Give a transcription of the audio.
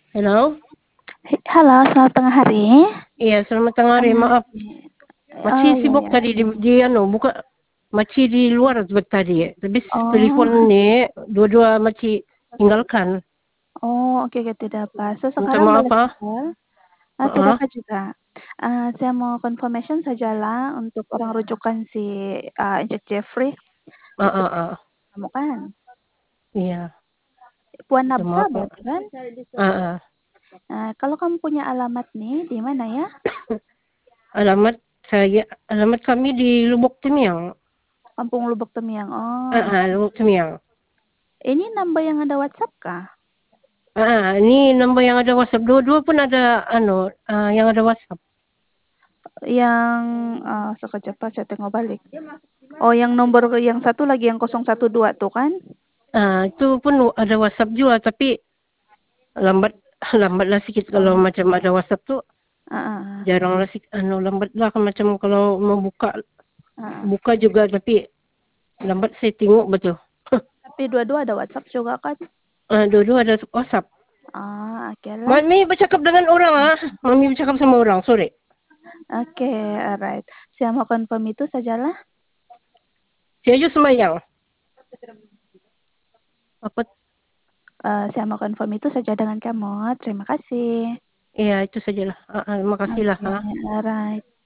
Halo? Halo, selamat tengah hari. Iya, selamat tengah hari. Maaf, Maci Oh, iya sibuk ya. tadi di anu, buka Maci di luar tadi. Habis Oh, telepon ni, dua-dua Maci tinggalkan. oh, oke oke, tidak apa. Minta Sekarang maaf boleh ah. tinggal? Tidak Heeh. apa juga. Saya mau confirmation sajalah untuk orang rujukan si, Jack Jeffrey itu Heeh, heeh. kamu kan? Iya, Puan minta Nabila maaf ah. berarti kan? Heeh. Kalau kamu punya alamat nih, di mana ya? Alamat alamat kami di Lubuk Temiang. Kampung Lubuk Temiang. Oh, Heeh, Lubuk Temiang. ini nambah yang ada WhatsApp kah? Ini nombor yang ada WhatsApp. Dua-dua pun ada anu, yang ada WhatsApp. Yang, sekejap saya tengok balik. Oh, yang nomor yang satu lagi yang 012 tuh kan? Itu pun ada WhatsApp juga, tapi lambat lambatlah sikit kalau Oh, macam ada WhatsApp tuh. heeh. Jaranglah lambat lah macam kalau mau buka Heeh. buka juga tapi lambat saya tengok betul. Tapi dua-dua ada WhatsApp juga kan? Dua-dua ada WhatsApp. Oke lah. Mami bercakap dengan orang ah. Mami bercakap sama orang, sorry. Oke, alright. Saya mau confirm itu sajalah. Si Ayu sembahyang. Apa? Saya mau confirm itu saja dengan kamu. Terima kasih. Iya, itu sajalah. Terima kasih lah. Oke, alright.